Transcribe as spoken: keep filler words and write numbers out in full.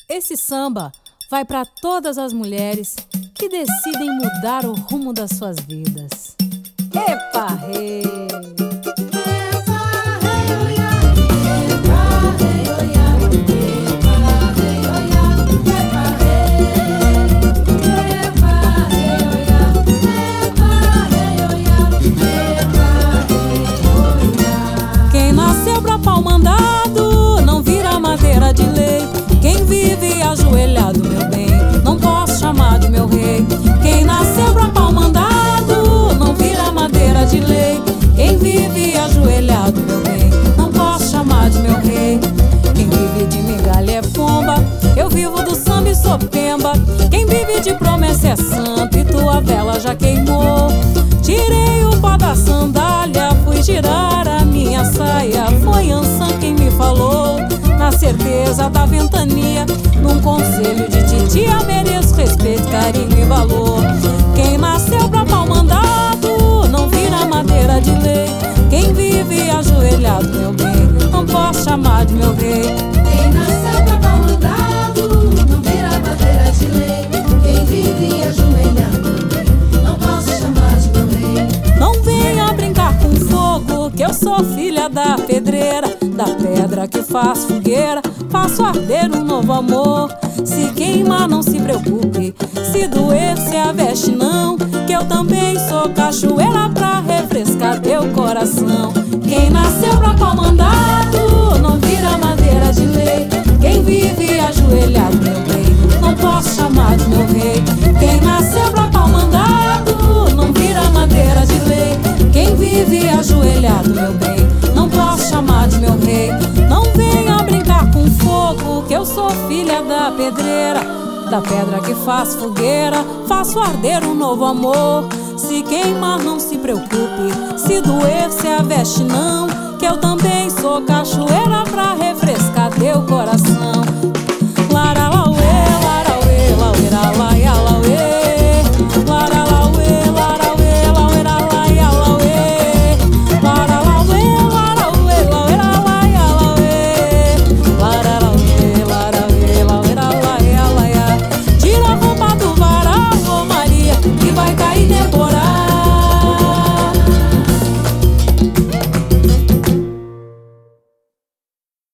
Esse samba vai para todas as mulheres que decidem mudar o rumo das suas vidas. Epa, rei! Quem nasceu pra pau mandado não vira madeira de lei. Quem vive ajoelhado, meu bem, não posso chamar de meu rei. Quem nasceu pra pau mandado não vira madeira de lei. Quem vive ajoelhado, meu bem, não posso chamar de meu rei. Quem vive de migalha é pomba, eu vivo do samba e sou pemba. Quem vive de promessa é santo e tua vela já queimou. Tirei o pó da sandália, fui girar a minha saia. Foi Ansan quem me falou, na certeza da ventania. Num conselho de titia mereço respeito, carinho e valor. Quem nasceu pra pau mandado não vira madeira de lei. Quem vive ajoelhado, meu bem, não posso chamar de meu rei. Quem nasceu pra pau mandado não vira madeira de lei. Quem vive ajoelhado, meu bem, não posso chamar de meu rei. Não venha brincar com fogo, que eu sou filha da pedreira, da pedra que faz fogueira, faço arder um novo amor. Se queimar não se preocupe, se doer se aveste não, que eu também sou cachoeira pra refrescar teu coração. Quem nasceu pra pau mandado não vira madeira de lei. Quem vive ajoelhado, meu bem, não posso chamar de meu rei. Quem nasceu pra pau mandado não vira madeira de lei. Quem vive ajoelhado, meu bem, não posso chamar de meu rei. Não venha brincar com fogo, que eu sou filha da pedreira, da pedra que faz fogueira, faço arder um novo amor. Se queimar não se preocupe, se doer se aveste não, que eu também sou cachoeira pra refrescar teu coração.